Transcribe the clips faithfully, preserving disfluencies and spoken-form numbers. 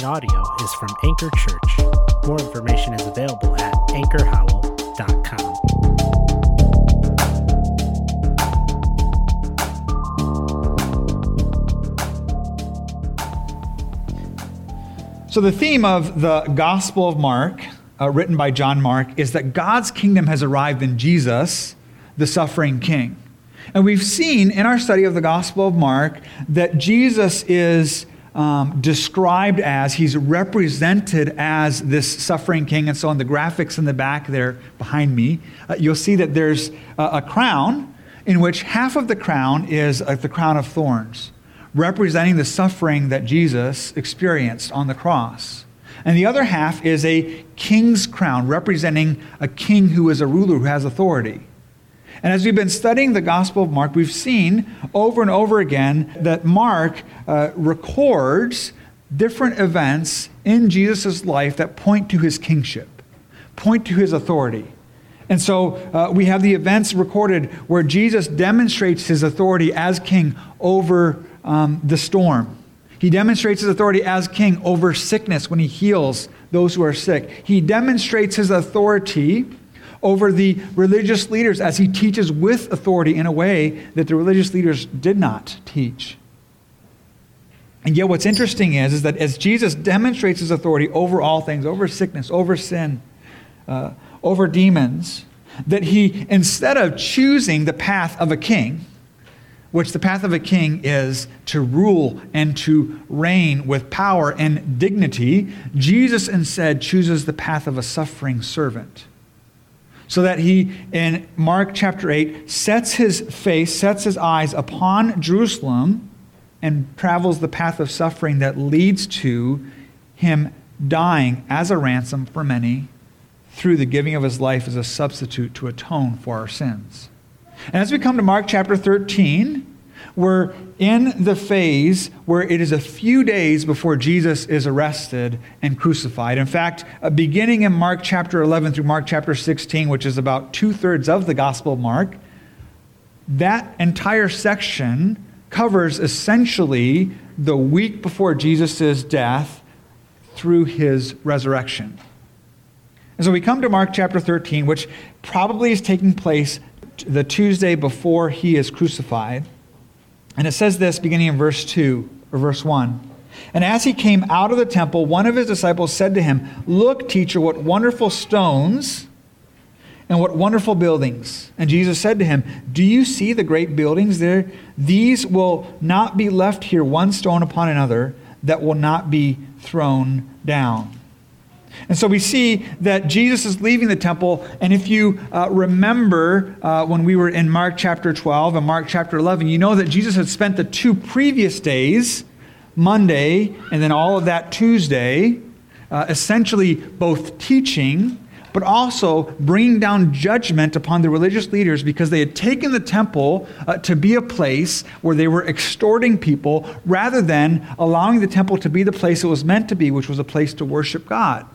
following audio is from Anchor Church. More information is available at anchor howell dot com. So the theme of the Gospel of Mark, uh, written by John Mark, is that God's kingdom has arrived in Jesus, the suffering King. And we've seen in our study of the Gospel of Mark that Jesus is um, described as, he's represented as this suffering King. And so on the graphics in the back there behind me, uh, you'll see that there's a, a crown in which half of the crown is uh, the crown of thorns, representing the suffering that Jesus experienced on the cross. And the other half is a king's crown, representing a king who is a ruler who has authority. And as we've been studying the Gospel of Mark, we've seen over and over again that Mark uh, records different events in Jesus' life that point to his kingship, point to his authority. And so uh, we have the events recorded where Jesus demonstrates his authority as king over um, the storm. He demonstrates his authority as king over sickness when he heals those who are sick. He demonstrates his authority over the religious leaders as he teaches with authority in a way that the religious leaders did not teach. And yet what's interesting is, is that as Jesus demonstrates his authority over all things, over sickness, over sin, uh, over demons, that he, instead of choosing the path of a king, which the path of a king is to rule and to reign with power and dignity, Jesus instead chooses the path of a suffering servant. So that he, in Mark chapter eight, sets his face, sets his eyes upon Jerusalem and travels the path of suffering that leads to him dying as a ransom for many through the giving of his life as a substitute to atone for our sins. And as we come to Mark chapter thirteen, we're in the phase where it is a few days before Jesus is arrested and crucified. In fact, uh, beginning in Mark chapter eleven through Mark chapter sixteen, which is about two-thirds of the Gospel of Mark, that entire section covers essentially the week before Jesus' death through his resurrection. And so we come to Mark chapter thirteen, which probably is taking place the Tuesday before he is crucified. And it says this, beginning in verse two, or verse one. And as he came out of the temple, one of his disciples said to him, "Look, teacher, what wonderful stones and what wonderful buildings." And Jesus said to him, "Do you see the great buildings there? These will not be left here, one stone upon another, that will not be thrown down." And so we see that Jesus is leaving the temple, and if you uh, remember uh, when we were in Mark chapter twelve and Mark chapter eleven, you know that Jesus had spent the two previous days, Monday and then all of that Tuesday, uh, essentially both teaching, but also bringing down judgment upon the religious leaders because they had taken the temple uh, to be a place where they were extorting people rather than allowing the temple to be the place it was meant to be, which was a place to worship God.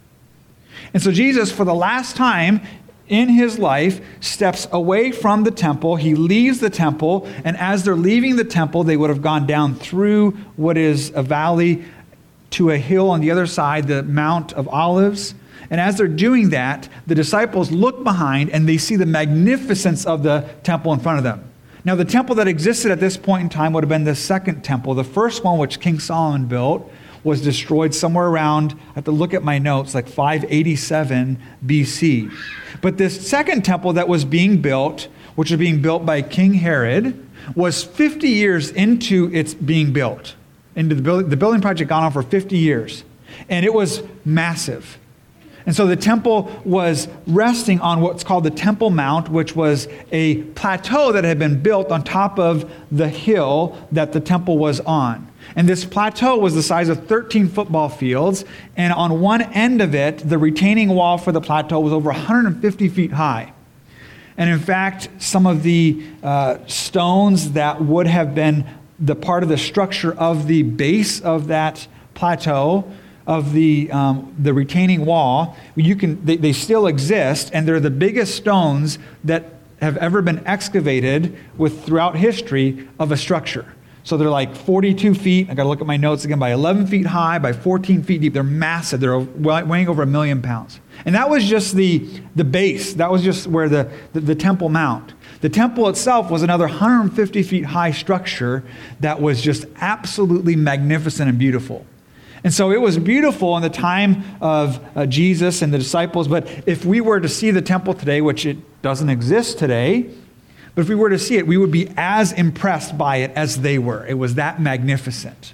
And so Jesus, for the last time in his life, steps away from the temple. He leaves the temple, and as they're leaving the temple, they would have gone down through what is a valley to a hill on the other side, the Mount of Olives. And as they're doing that, the disciples look behind and they see the magnificence of the temple in front of them. Now, the temple that existed at this point in time would have been the second temple. The first one, which King Solomon built, was destroyed somewhere around, I have to look at my notes, like five eighty-seven B C. But this second temple that was being built, which was being built by King Herod, was fifty years into its being built. Into the building, the building project gone on for fifty years. And it was massive. And so the temple was resting on what's called the Temple Mount, which was a plateau that had been built on top of the hill that the temple was on. And this plateau was the size of thirteen football fields, and on one end of it, the retaining wall for the plateau was over one hundred fifty feet high. And in fact, some of the uh, stones that would have been the part of the structure of the base of that plateau, of the um, the retaining wall, you can they, they still exist, and they're the biggest stones that have ever been excavated with throughout history of a structure. So they're like forty-two feet. I got to look at my notes again, by eleven feet high, by fourteen feet deep. They're massive. They're weighing over a million pounds. And that was just the, the base. That was just where the, the, the Temple Mount. The temple itself was another one hundred fifty feet high structure that was just absolutely magnificent and beautiful. And so it was beautiful in the time of uh, Jesus and the disciples. But if we were to see the temple today, which it doesn't exist today, but if we were to see it, we would be as impressed by it as they were. It was that magnificent.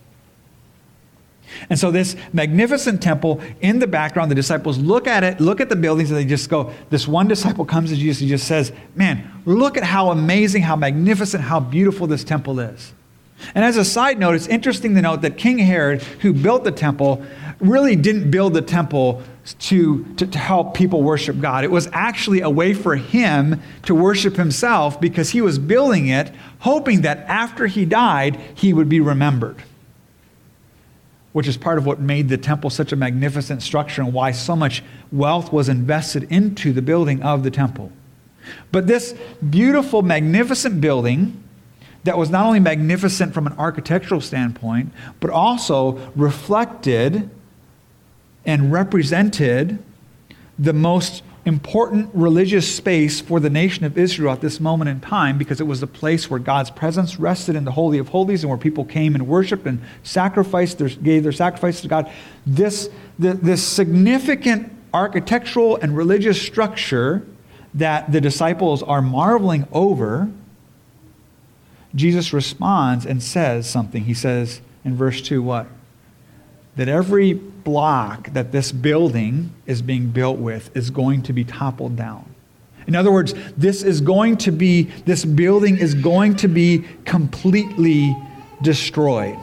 And so this magnificent temple in the background, the disciples look at it, look at the buildings, and they just go, this one disciple comes to Jesus and just says, man, look at how amazing, how magnificent, how beautiful this temple is. And as a side note, it's interesting to note that King Herod, who built the temple, really didn't build the temple to, to, to help people worship God. It was actually a way for him to worship himself, because he was building it hoping that after he died, he would be remembered. Which is part of what made the temple such a magnificent structure and why so much wealth was invested into the building of the temple. But this beautiful, magnificent building that was not only magnificent from an architectural standpoint, but also reflected and represented the most important religious space for the nation of Israel at this moment in time, because it was the place where God's presence rested in the Holy of Holies and where people came and worshiped and sacrificed, their, gave their sacrifices to God. This, the, this significant architectural and religious structure that the disciples are marveling over, Jesus responds and says something. He says in verse two, what? That every block that this building is being built with is going to be toppled down. In other words, this is going to be, this building is going to be completely destroyed.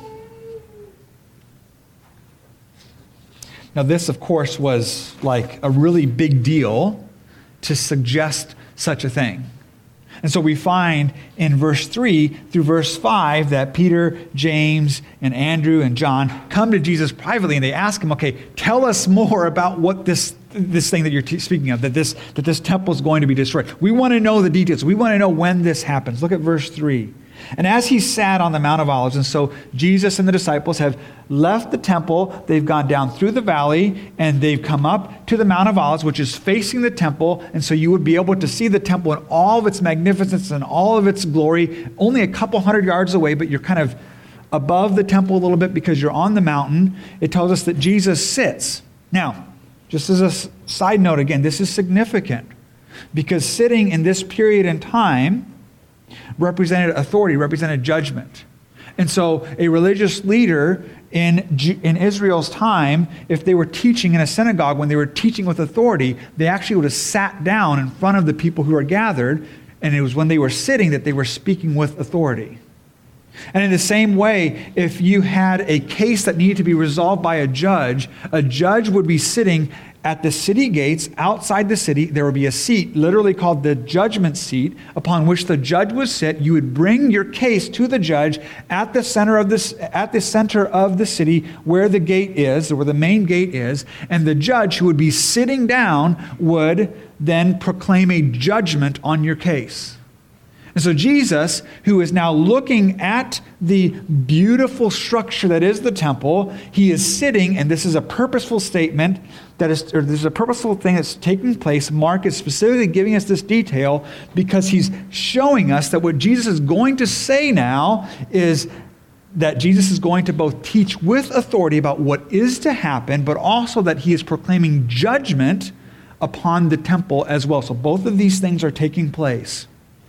Now this, of course, was like a really big deal to suggest such a thing. And so we find in verse three through verse five that Peter, James, and Andrew and John come to Jesus privately, and they ask him, okay, tell us more about what this this thing that you're t- speaking of, that this, that this temple is going to be destroyed. We want to know the details. We want to know when this happens. Look at verse three. And as he sat on the Mount of Olives, and so Jesus and the disciples have left the temple, they've gone down through the valley, and they've come up to the Mount of Olives, which is facing the temple, and so you would be able to see the temple in all of its magnificence and all of its glory, only a couple hundred yards away, but you're kind of above the temple a little bit because you're on the mountain. It tells us that Jesus sits. Now, just as a side note again, this is significant, because sitting in this period in time represented authority, represented judgment. And so a religious leader in, in Israel's time, if they were teaching in a synagogue, when they were teaching with authority, they actually would have sat down in front of the people who were gathered, and it was when they were sitting that they were speaking with authority. And in the same way, if you had a case that needed to be resolved by a judge, a judge would be sitting at the city gates outside the city. There would be a seat, literally called the judgment seat, upon which the judge would sit. You would bring your case to the judge at the center of this, at the center of the city, where the gate is, or where the main gate is, and the judge, who would be sitting down, would then proclaim a judgment on your case. And so Jesus, who is now looking at the beautiful structure that is the temple, he is sitting, and this is a purposeful statement, that is, or this is a purposeful thing that's taking place. Mark is specifically giving us this detail because he's showing us that what Jesus is going to say now is that Jesus is going to both teach with authority about what is to happen, but also that he is proclaiming judgment upon the temple as well. So both of these things are taking place.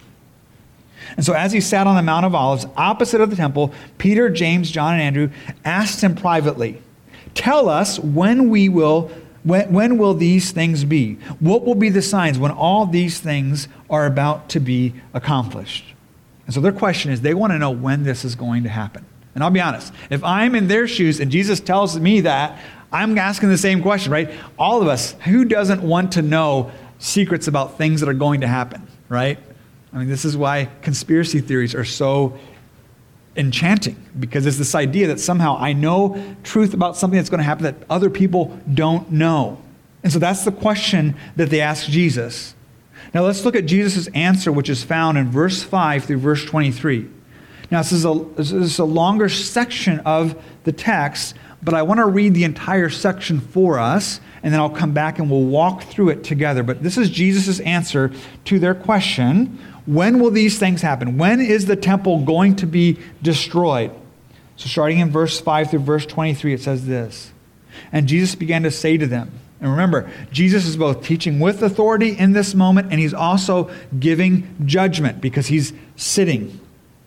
And so as he sat on the Mount of Olives, opposite of the temple, Peter, James, John, and Andrew asked him privately, tell us when we will, when, when will these things be? What will be the signs when all these things are about to be accomplished? And so their question is, they want to know when this is going to happen. And I'll be honest, if I'm in their shoes and Jesus tells me that, I'm asking the same question, right? All of us, who doesn't want to know secrets about things that are going to happen, right? I mean, this is why conspiracy theories are so enchanting, because it's this idea that somehow I know truth about something that's going to happen that other people don't know. And so that's the question that they ask Jesus. Now let's look at Jesus' answer, which is found in verse five through verse twenty-three. Now, this is, a, this is a longer section of the text, but I want to read the entire section for us, and then I'll come back and we'll walk through it together. But this is Jesus' answer to their question, when will these things happen? When is the temple going to be destroyed? So starting in verse five through verse twenty-three, it says this. And Jesus began to say to them, and remember, Jesus is both teaching with authority in this moment, and he's also giving judgment because he's sitting.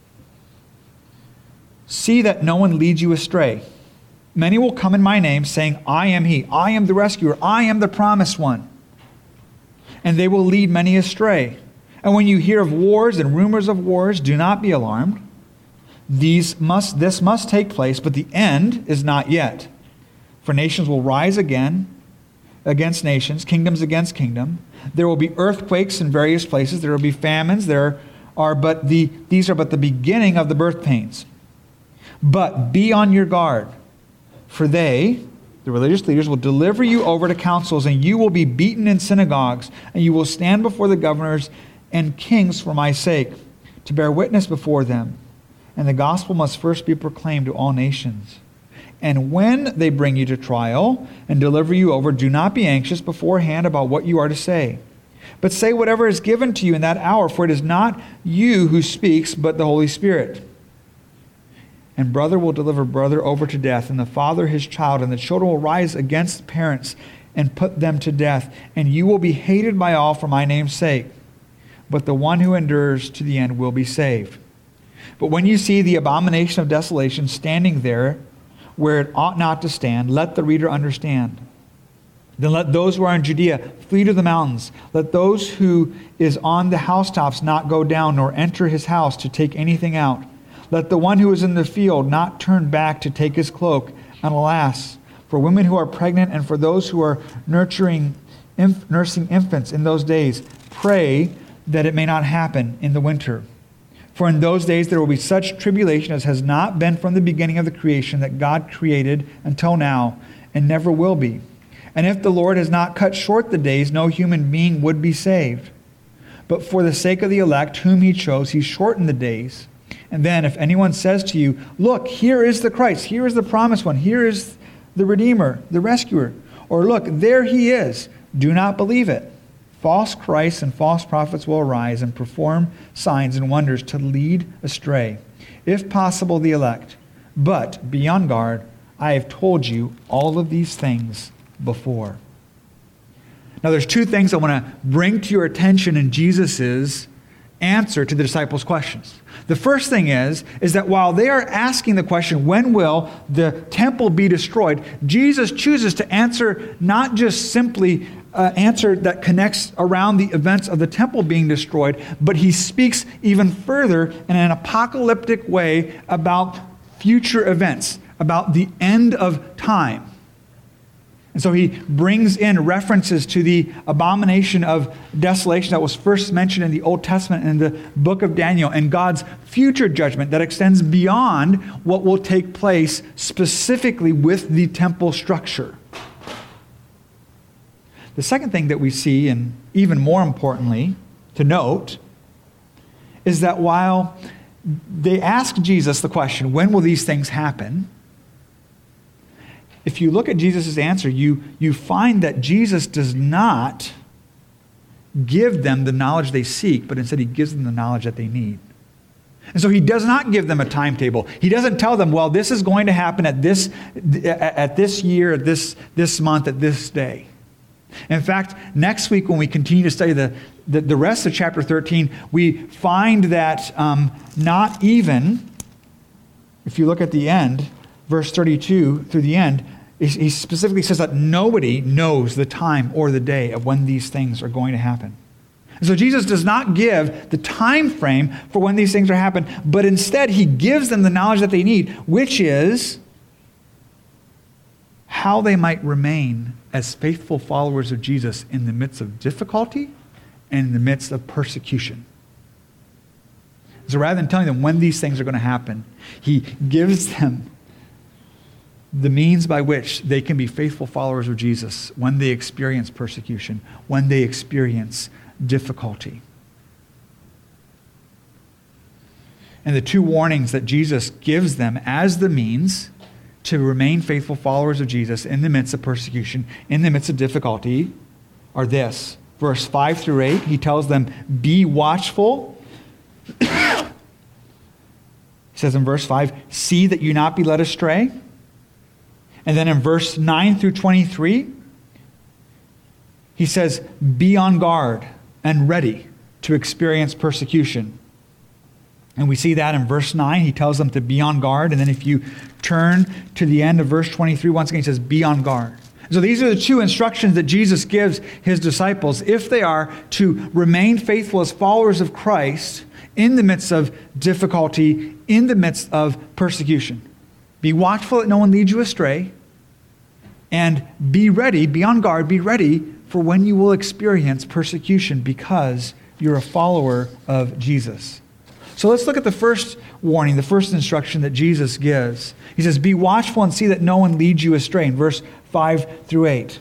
See that no one leads you astray. Many will come in my name, saying, I am he, I am the rescuer, I am the promised one. And they will lead many astray. And when you hear of wars and rumors of wars, do not be alarmed. These must, this must take place, but the end is not yet. For nations will rise again against nations, kingdoms against kingdom. There will be earthquakes in various places. There will be famines. There are but the these are but the beginning of the birth pains. But be on your guard, for they, the religious leaders, will deliver you over to councils, and you will be beaten in synagogues, and you will stand before the governors and kings for my sake, to bear witness before them. And the gospel must first be proclaimed to all nations. And when they bring you to trial and deliver you over, do not be anxious beforehand about what you are to say. But say whatever is given to you in that hour, for it is not you who speaks, but the Holy Spirit. And brother will deliver brother over to death, and the father his child, and the children will rise against parents and put them to death. And you will be hated by all for my name's sake. But the one who endures to the end will be saved. But when you see the abomination of desolation standing there, where it ought not to stand, let the reader understand. Then let those who are in Judea flee to the mountains. Let those who is on the housetops not go down, nor enter his house to take anything out. Let the one who is in the field not turn back to take his cloak. And alas, for women who are pregnant and for those who are nurturing, inf- nursing infants in those days, pray that it may not happen in the winter. For in those days there will be such tribulation as has not been from the beginning of the creation that God created until now, and never will be. And if the Lord has not cut short the days, no human being would be saved. But for the sake of the elect, whom he chose, he shortened the days. And then if anyone says to you, look, here is the Christ, here is the promised one, here is the Redeemer, the rescuer, or look, there he is, do not believe it. False Christs and false prophets will arise and perform signs and wonders to lead astray, if possible, the elect. But be on guard. I have told you all of these things before. Now, there's two things I want to bring to your attention in Jesus' answer to the disciples' questions. The first thing is, is that while they are asking the question, when will the temple be destroyed, Jesus chooses to answer not just simply Uh, answer that connects around the events of the temple being destroyed, but he speaks even further in an apocalyptic way about future events, about the end of time. And so he brings in references to the abomination of desolation that was first mentioned in the Old Testament in the book of Daniel, and God's future judgment that extends beyond what will take place specifically with the temple structure. The second thing that we see, and even more importantly to note, is that while they ask Jesus the question, when will these things happen? If you look at Jesus' answer, you, you find that Jesus does not give them the knowledge they seek, but instead he gives them the knowledge that they need. And so he does not give them a timetable. He doesn't tell them, well, this is going to happen at this, at this year, at this, this month, at this day. In fact, next week when we continue to study the, the, the rest of chapter thirteen, we find that um, not even, if you look at the end, verse thirty-two through the end, he specifically says that nobody knows the time or the day of when these things are going to happen. And so Jesus does not give the time frame for when these things are happen, but instead he gives them the knowledge that they need, which is how they might remain as faithful followers of Jesus in the midst of difficulty and in the midst of persecution. So rather than telling them when these things are going to happen, he gives them the means by which they can be faithful followers of Jesus when they experience persecution, when they experience difficulty. And the two warnings that Jesus gives them as the means to remain faithful followers of Jesus in the midst of persecution, in the midst of difficulty, are this. Verse five through eight, he tells them, be watchful. He says in verse five, see that you not be led astray. And then in verse nine through twenty-three, he says, be on guard and ready to experience persecution. And we see that in verse nine, he tells them to be on guard. And then if you turn to the end of verse twenty-three, once again, he says, be on guard. So these are the two instructions that Jesus gives his disciples if they are to remain faithful as followers of Christ in the midst of difficulty, in the midst of persecution. Be watchful that no one leads you astray, and be ready, be on guard, be ready for when you will experience persecution because you're a follower of Jesus. So let's look at the first warning, the first instruction that Jesus gives. He says, be watchful and see that no one leads you astray, in verse five through eight.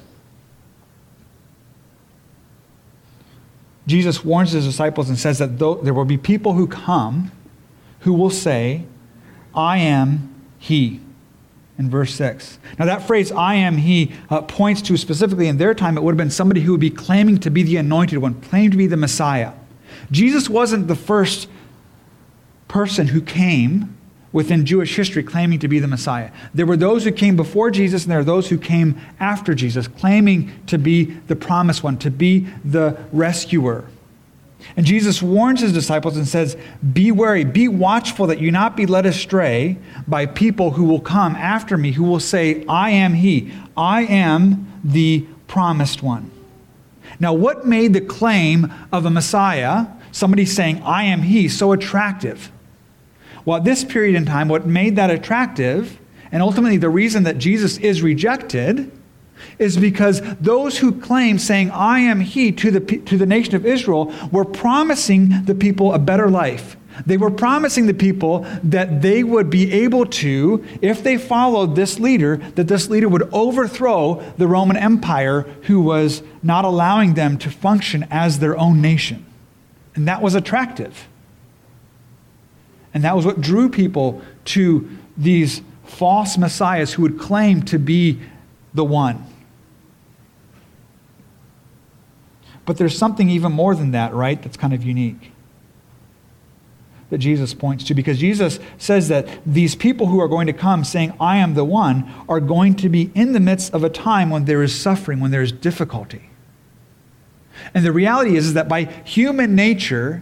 Jesus warns his disciples and says that there will be people who come who will say, I am he, in verse six. Now that phrase, I am he, uh, points to specifically in their time, it would have been somebody who would be claiming to be the anointed one, claiming to be the Messiah. Jesus wasn't the first person who came within Jewish history claiming to be the Messiah. There were those who came before Jesus, and there are those who came after Jesus, claiming to be the promised one, to be the rescuer. And Jesus warns his disciples and says, be wary, be watchful that you not be led astray by people who will come after me, who will say, I am he, I am the promised one. Now, what made the claim of a Messiah, somebody saying, I am he, so attractive? Well, at this period in time, what made that attractive, and ultimately the reason that Jesus is rejected, is because those who claim saying, I am he, to the, to the nation of Israel, were promising the people a better life. They were promising the people that they would be able to, if they followed this leader, that this leader would overthrow the Roman Empire who was not allowing them to function as their own nation. And that was attractive. And that was what drew people to these false messiahs who would claim to be the one. But there's something even more than that, right? That's kind of unique that Jesus points to, because Jesus says that these people who are going to come saying, I am the one, are going to be in the midst of a time when there is suffering, when there is difficulty. And the reality is, is that by human nature,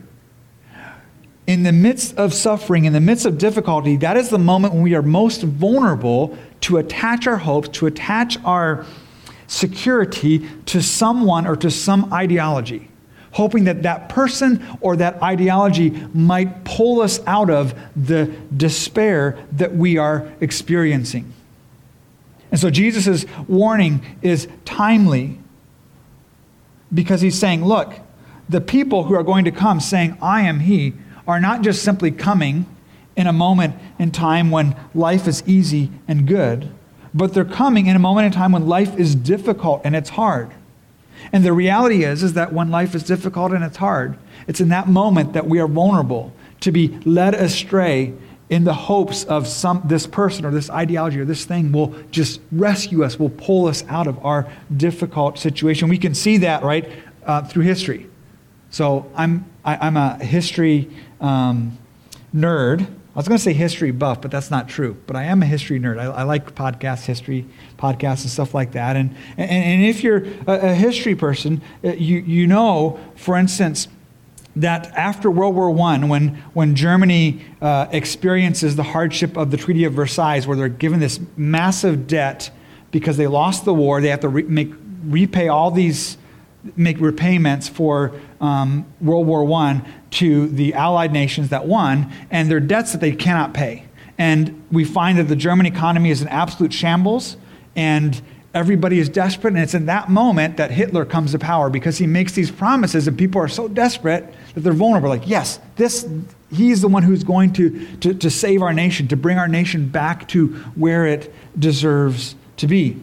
in the midst of suffering, in the midst of difficulty, that is the moment when we are most vulnerable to attach our hopes, to attach our security to someone or to some ideology, hoping that that person or that ideology might pull us out of the despair that we are experiencing. And so Jesus' warning is timely because he's saying, look, the people who are going to come saying, I am he, are not just simply coming in a moment in time when life is easy and good, but they're coming in a moment in time when life is difficult and it's hard. And the reality is, is that when life is difficult and it's hard, it's in that moment that we are vulnerable to be led astray in the hopes of some this person or this ideology or this thing will just rescue us, will pull us out of our difficult situation. We can see that, right, uh, through history. So I'm I, I'm a history um, nerd. I was going to say history buff, but that's not true. But I am a history nerd. I, I like podcasts, history podcasts, and stuff like that. And and, and if you're a, a history person, you you know, for instance, that after World War One, when when Germany uh, experiences the hardship of the Treaty of Versailles, where they're given this massive debt because they lost the war, they have to re- make repay all these. make repayments for um, World War One to the Allied nations that won, and their debts that they cannot pay. And we find that the German economy is in absolute shambles, and everybody is desperate, and it's in that moment that Hitler comes to power because he makes these promises, and people are so desperate that they're vulnerable. Like, yes, this he's the one who's going to, to, to save our nation, to bring our nation back to where it deserves to be.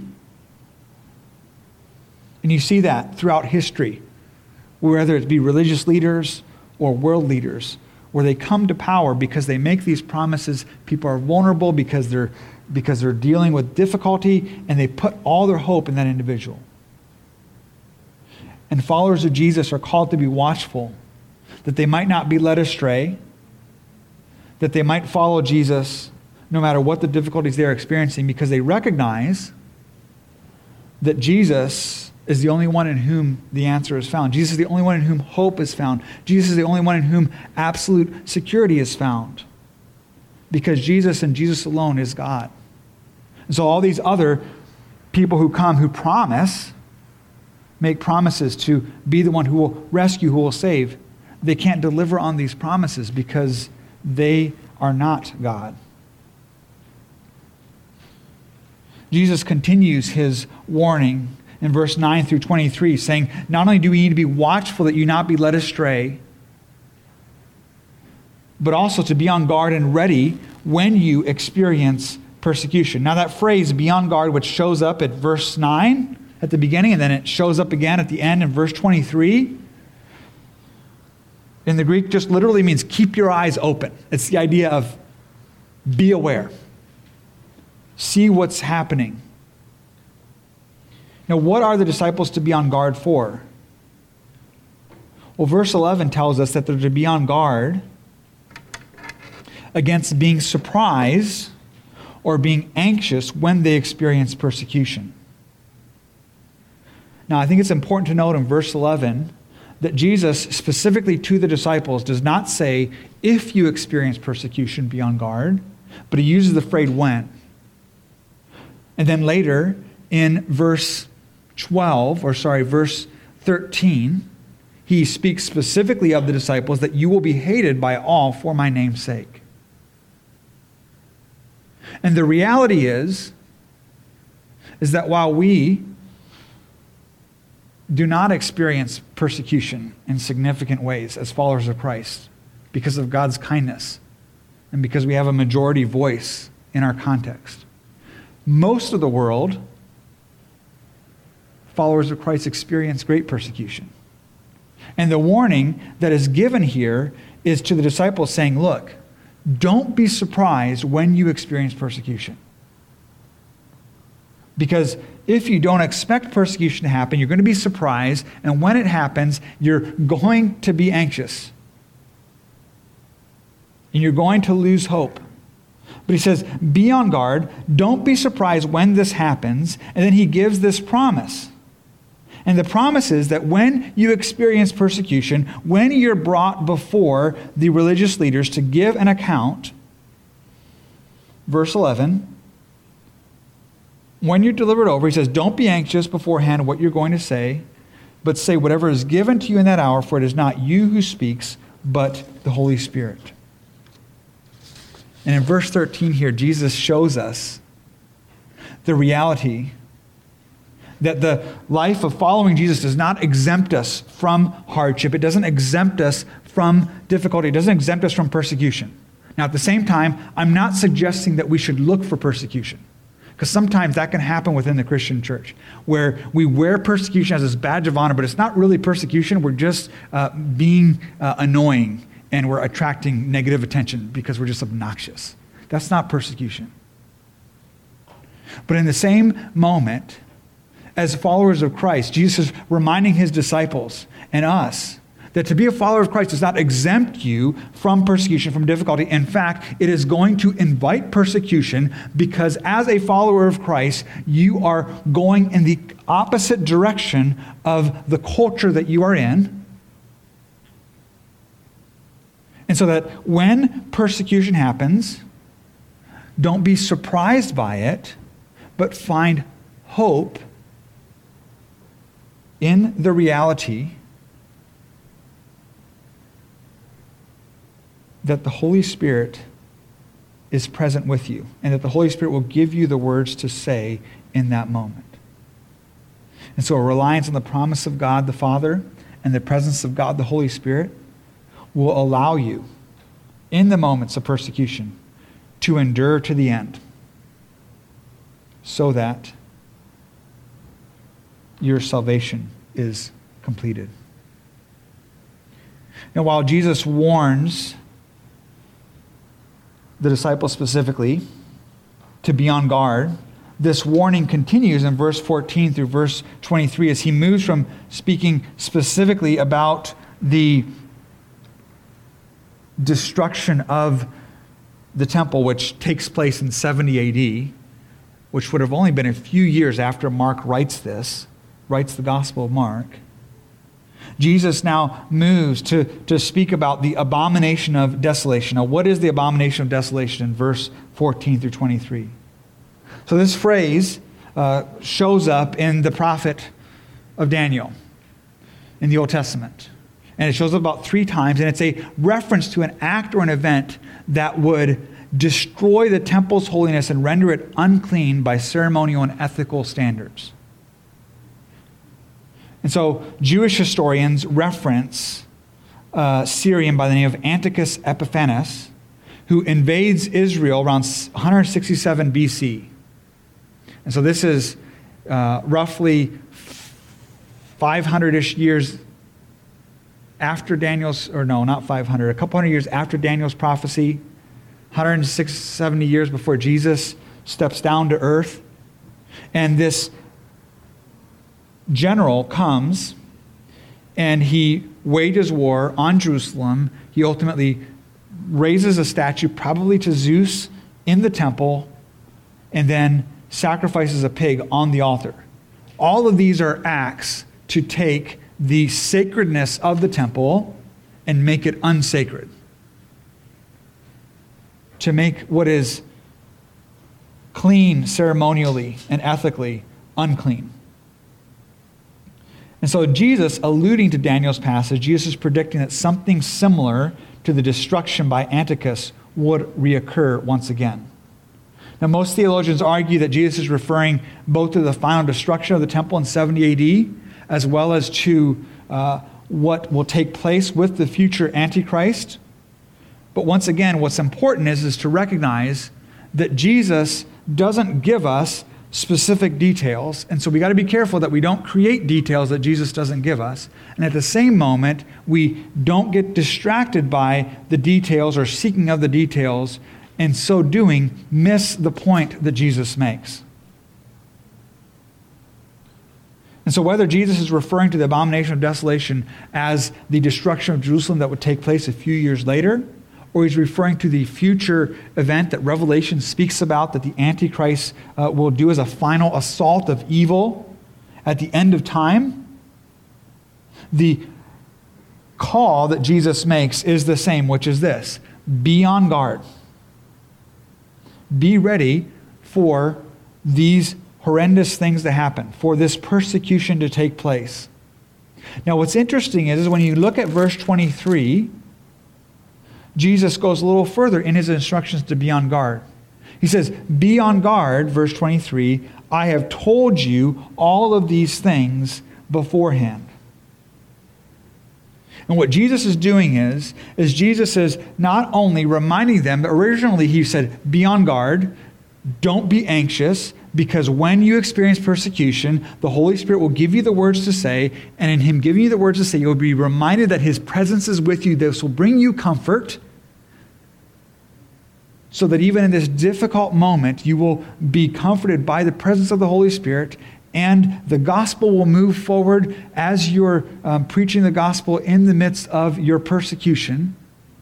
And you see that throughout history, whether it be religious leaders or world leaders, where they come to power because they make these promises. People are vulnerable because they're, because they're dealing with difficulty, and they put all their hope in that individual. And followers of Jesus are called to be watchful, that they might not be led astray, that they might follow Jesus no matter what the difficulties they're experiencing, because they recognize that Jesus is the only one in whom the answer is found. Jesus is the only one in whom hope is found. Jesus is the only one in whom absolute security is found, because Jesus and Jesus alone is God. And so all these other people who come, who promise, make promises to be the one who will rescue, who will save, they can't deliver on these promises because they are not God. Jesus continues his warning in verse nine through twenty-three, saying, not only do we need to be watchful that you not be led astray, but also to be on guard and ready when you experience persecution. Now that phrase, be on guard, which shows up at verse nine at the beginning, and then it shows up again at the end in verse twenty-three, in the Greek just literally means keep your eyes open. It's the idea of be aware. See what's happening. Now, what are the disciples to be on guard for? Well, verse eleven tells us that they're to be on guard against being surprised or being anxious when they experience persecution. Now, I think it's important to note in verse eleven that Jesus, specifically to the disciples, does not say, if you experience persecution, be on guard, but he uses the phrase when. And then later, in verse twelve, or sorry, verse thirteen, he speaks specifically of the disciples that you will be hated by all for my name's sake. And the reality is, is that while we do not experience persecution in significant ways as followers of Christ because of God's kindness and because we have a majority voice in our context, most of the world, followers of Christ, experience great persecution. And the warning that is given here is to the disciples saying, look, don't be surprised when you experience persecution. Because if you don't expect persecution to happen, you're going to be surprised, and when it happens, you're going to be anxious. And you're going to lose hope. But he says, be on guard, don't be surprised when this happens, and then he gives this promise. And the promise is that when you experience persecution, when you're brought before the religious leaders to give an account, verse eleven, when you're delivered over, he says, don't be anxious beforehand what you're going to say, but say whatever is given to you in that hour, for it is not you who speaks, but the Holy Spirit. And in verse thirteen here, Jesus shows us the reality that the life of following Jesus does not exempt us from hardship. It doesn't exempt us from difficulty. It doesn't exempt us from persecution. Now, at the same time, I'm not suggesting that we should look for persecution, because sometimes that can happen within the Christian church, where we wear persecution as this badge of honor, but it's not really persecution. We're just uh, being uh, annoying, and we're attracting negative attention because we're just obnoxious. That's not persecution. But in the same moment, as followers of Christ, Jesus is reminding his disciples and us that to be a follower of Christ does not exempt you from persecution, from difficulty. In fact, it is going to invite persecution, because as a follower of Christ, you are going in the opposite direction of the culture that you are in. And so that when persecution happens, don't be surprised by it, but find hope in the reality that the Holy Spirit is present with you, and that the Holy Spirit will give you the words to say in that moment. And so a reliance on the promise of God the Father and the presence of God the Holy Spirit will allow you, in the moments of persecution, to endure to the end, so that your salvation is completed. Now, while Jesus warns the disciples specifically to be on guard, this warning continues in verse fourteen through verse twenty-three as he moves from speaking specifically about the destruction of the temple, which takes place in seventy A D, which would have only been a few years after Mark writes this, writes the Gospel of Mark. Jesus now moves to, to speak about the abomination of desolation. Now, what is the abomination of desolation in verse fourteen through twenty-three? So this phrase uh, shows up in the prophet of Daniel in the Old Testament. And it shows up about three times, and it's a reference to an act or an event that would destroy the temple's holiness and render it unclean by ceremonial and ethical standards. And so Jewish historians reference a Syrian by the name of Antiochus Epiphanes, who invades Israel around one sixty-seven B C. And so this is uh, roughly five hundred-ish years after Daniel's, or no, not five hundred, a couple hundred years after Daniel's prophecy, one hundred seventy years before Jesus steps down to earth. And this general comes and he wages war on Jerusalem. He ultimately raises a statue, probably to Zeus, in the temple, and then sacrifices a pig on the altar. All of these are acts to take the sacredness of the temple and make it unsacred. To make what is clean ceremonially and ethically unclean. And so Jesus, alluding to Daniel's passage, Jesus is predicting that something similar to the destruction by Antiochus would reoccur once again. Now, most theologians argue that Jesus is referring both to the final destruction of the temple in seventy A D, as well as to uh, what will take place with the future Antichrist. But once again, what's important is, is to recognize that Jesus doesn't give us specific details, and so we got to be careful that we don't create details that Jesus doesn't give us. And at the same moment, we don't get distracted by the details or seeking of the details, and so doing, miss the point that Jesus makes. And so whether Jesus is referring to the abomination of desolation as the destruction of Jerusalem that would take place a few years later, or he's referring to the future event that Revelation speaks about that the Antichrist uh, will do as a final assault of evil at the end of time, the call that Jesus makes is the same, which is this: be on guard. Be ready for these horrendous things to happen, for this persecution to take place. Now, what's interesting is, is when you look at verse twenty-three, Jesus goes a little further in his instructions to be on guard. He says, be on guard, verse twenty-three, I have told you all of these things beforehand. And what Jesus is doing is, is Jesus is not only reminding them, but originally he said, be on guard, don't be anxious, because when you experience persecution, the Holy Spirit will give you the words to say, and in him giving you the words to say, you'll be reminded that his presence is with you. This will bring you comfort, so that even in this difficult moment, you will be comforted by the presence of the Holy Spirit, and the gospel will move forward as you're um, preaching the gospel in the midst of your persecution.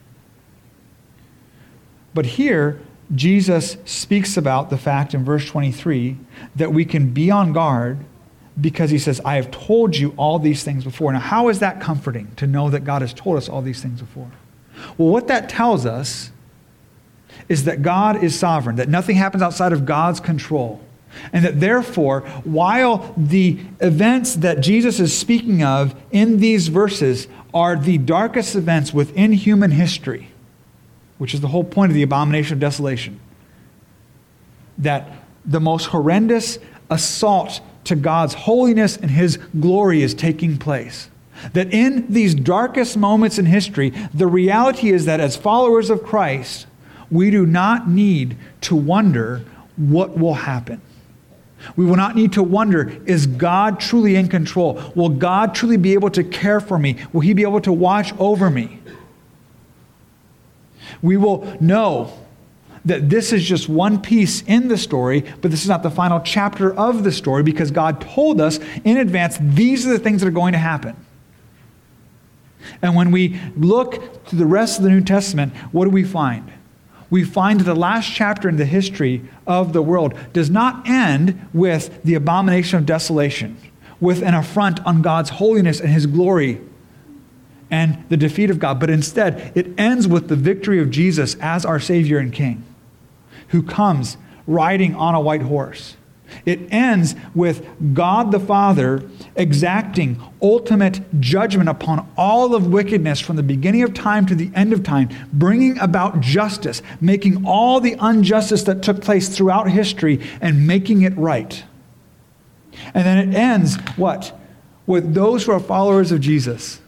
But here, Jesus speaks about the fact in verse twenty-three that we can be on guard because he says, I have told you all these things before. Now, how is that comforting to know that God has told us all these things before? Well, what that tells us is that God is sovereign, that nothing happens outside of God's control. And that therefore, while the events that Jesus is speaking of in these verses are the darkest events within human history, which is the whole point of the abomination of desolation, that the most horrendous assault to God's holiness and his glory is taking place. That in these darkest moments in history, the reality is that as followers of Christ, we do not need to wonder what will happen. We will not need to wonder, is God truly in control? Will God truly be able to care for me? Will he be able to watch over me? We will know that this is just one piece in the story, but this is not the final chapter of the story, because God told us in advance, these are the things that are going to happen. And when we look to the rest of the New Testament, what do we find? We find that the last chapter in the history of the world does not end with the abomination of desolation, with an affront on God's holiness and his glory and the defeat of God, but instead it ends with the victory of Jesus as our Savior and King, who comes riding on a white horse. It ends with God the Father exacting ultimate judgment upon all of wickedness from the beginning of time to the end of time, bringing about justice, making all the injustice that took place throughout history and making it right. And then it ends, what? With those who are followers of Jesus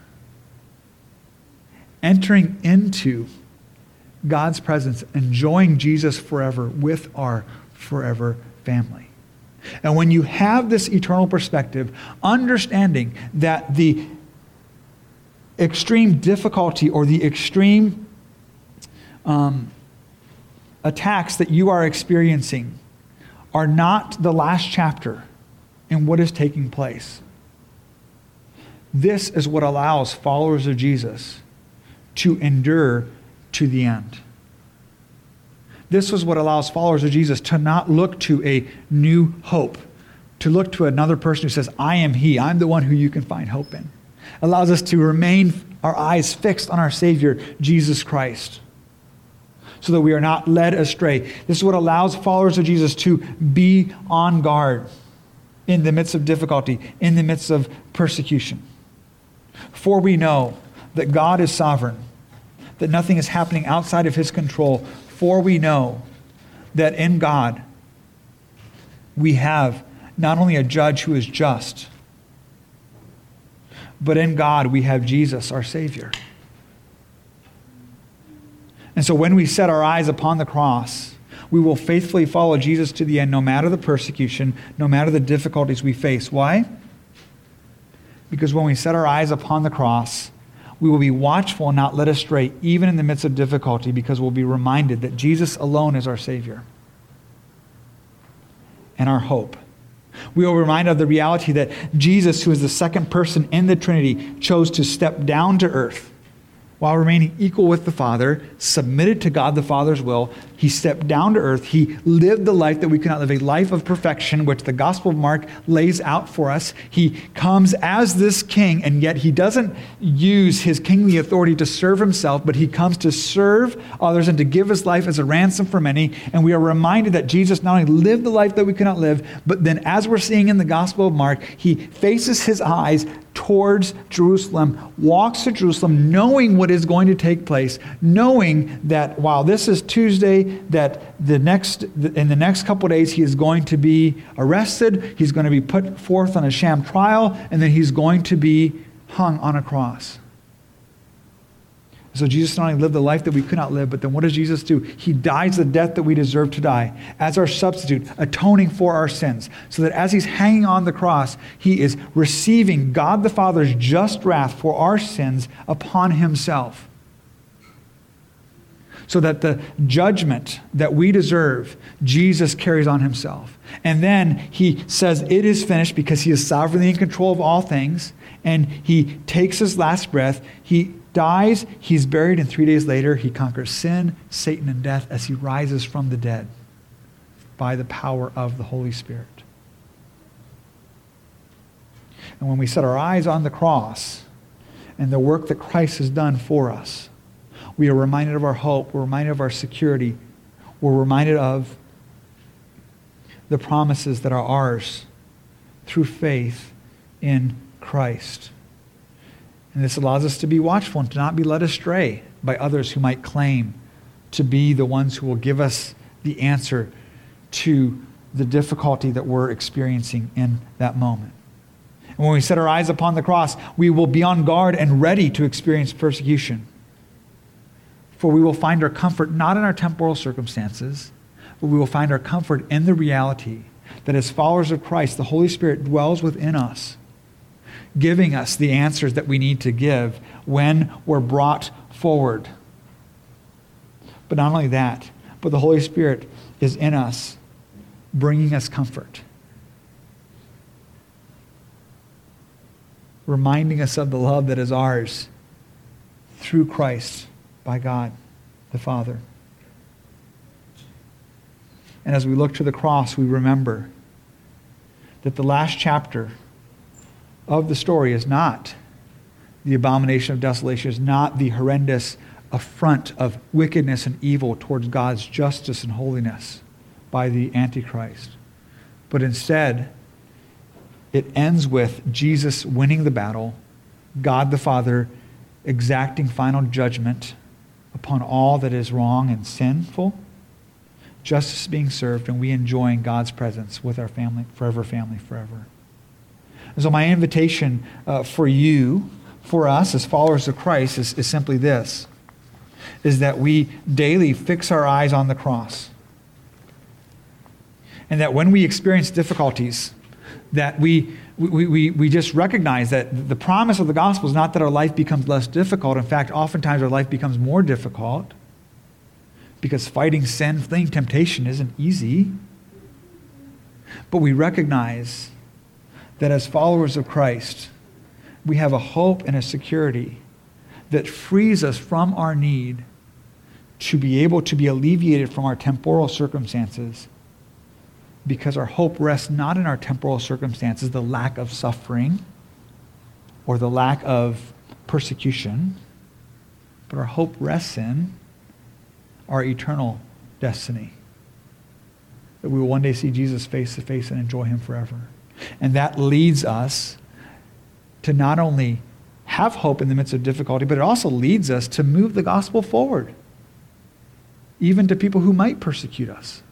entering into God's presence, enjoying Jesus forever with our forever family. And when you have this eternal perspective, understanding that the extreme difficulty or the extreme um, attacks that you are experiencing are not the last chapter in what is taking place. This is what allows followers of Jesus to endure to the end. This is what allows followers of Jesus to not look to a new hope, to look to another person who says, I am he, I'm the one who you can find hope in. It allows us to remain our eyes fixed on our Savior, Jesus Christ, so that we are not led astray. This is what allows followers of Jesus to be on guard in the midst of difficulty, in the midst of persecution. For we know that God is sovereign, that nothing is happening outside of his control. For we know that in God we have not only a judge who is just, but in God we have Jesus, our Savior. And so when we set our eyes upon the cross, we will faithfully follow Jesus to the end, no matter the persecution, no matter the difficulties we face. Why? Because when we set our eyes upon the cross, we will be watchful and not led astray, even in the midst of difficulty, because we'll be reminded that Jesus alone is our Savior and our hope. We will be reminded of the reality that Jesus, who is the second person in the Trinity, chose to step down to earth while remaining equal with the Father, submitted to God the Father's will. He stepped down to earth. He lived the life that we cannot live, a life of perfection, which the Gospel of Mark lays out for us. He comes as this king, and yet he doesn't use his kingly authority to serve himself, but he comes to serve others and to give his life as a ransom for many. And we are reminded that Jesus not only lived the life that we cannot live, but then, as we're seeing in the Gospel of Mark, he faces his eyes towards Jerusalem, walks to Jerusalem, knowing what is going to take place, knowing that while this is Tuesday, that the next in the next couple of days he is going to be arrested, he's going to be put forth on a sham trial, and then he's going to be hung on a cross. So Jesus not only lived the life that we could not live, but then what does Jesus do? He dies the death that we deserve to die as our substitute, atoning for our sins, so that as he's hanging on the cross, he is receiving God the Father's just wrath for our sins upon himself. So that the judgment that we deserve, Jesus carries on himself. And then he says, it is finished, because he is sovereignly in control of all things. And he takes his last breath. He dies, he's buried, and three days later he conquers sin, Satan, and death as he rises from the dead by the power of the Holy Spirit. And when we set our eyes on the cross and the work that Christ has done for us, we are reminded of our hope, we're reminded of our security, we're reminded of the promises that are ours through faith in Christ. And this allows us to be watchful and to not be led astray by others who might claim to be the ones who will give us the answer to the difficulty that we're experiencing in that moment. And when we set our eyes upon the cross, we will be on guard and ready to experience persecution. For we will find our comfort not in our temporal circumstances, but we will find our comfort in the reality that as followers of Christ, the Holy Spirit dwells within us, giving us the answers that we need to give when we're brought forward. But not only that, but the Holy Spirit is in us, bringing us comfort, reminding us of the love that is ours through Christ by God the Father. And as we look to the cross, we remember that the last chapter of the story is not the abomination of desolation, is not the horrendous affront of wickedness and evil towards God's justice and holiness by the Antichrist. But instead, it ends with Jesus winning the battle, God the Father exacting final judgment upon all that is wrong and sinful, justice being served, and we enjoying God's presence with our family, forever family, forever. And so my invitation uh, for you, for us as followers of Christ is, is simply this, is that we daily fix our eyes on the cross. And that when we experience difficulties, that we, we, we, we just recognize that the promise of the gospel is not that our life becomes less difficult. In fact, oftentimes our life becomes more difficult because fighting sin, fleeing temptation isn't easy. But we recognize that as followers of Christ, we have a hope and a security that frees us from our need to be able to be alleviated from our temporal circumstances, because our hope rests not in our temporal circumstances, the lack of suffering or the lack of persecution, but our hope rests in our eternal destiny, that we will one day see Jesus face to face and enjoy him forever. And that leads us to not only have hope in the midst of difficulty, but it also leads us to move the gospel forward, even to people who might persecute us.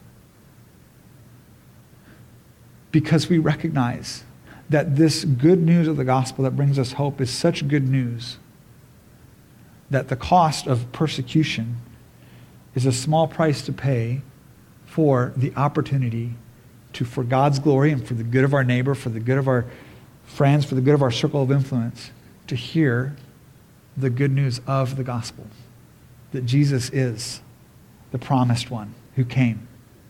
Because we recognize that this good news of the gospel that brings us hope is such good news that the cost of persecution is a small price to pay for the opportunity to, for God's glory and for the good of our neighbor, for the good of our friends, for the good of our circle of influence, to hear the good news of the gospel, that Jesus is the promised one who came,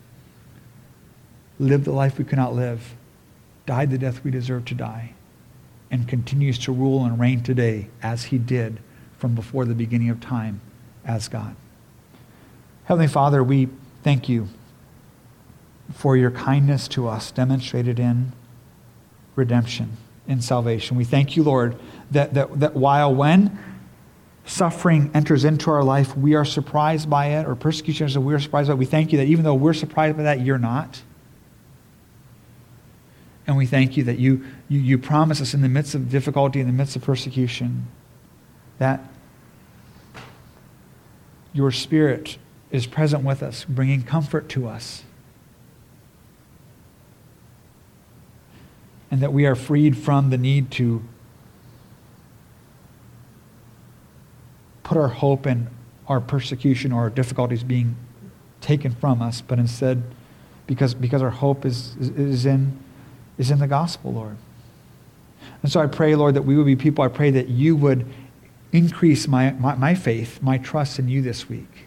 lived the life we could not live, died the death we deserve to die, and continues to rule and reign today as he did from before the beginning of time as God. Heavenly Father, we thank you for your kindness to us demonstrated in redemption, in salvation. We thank you, Lord, that, that, that while when suffering enters into our life, we are surprised by it, or persecution is we're surprised by it. We thank you that even though we're surprised by that, you're not. And we thank you that you, you, you promise us in the midst of difficulty, in the midst of persecution, that your Spirit is present with us, bringing comfort to us. And that we are freed from the need to put our hope in our persecution or our difficulties being taken from us, but instead, because, because our hope is, is, is in is in the gospel, Lord. And so I pray, Lord, that we would be people, I pray that you would increase my, my, my faith, my trust in you this week,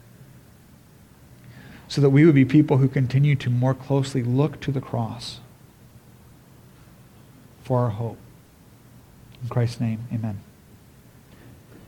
so that we would be people who continue to more closely look to the cross for our hope. In Christ's name, amen.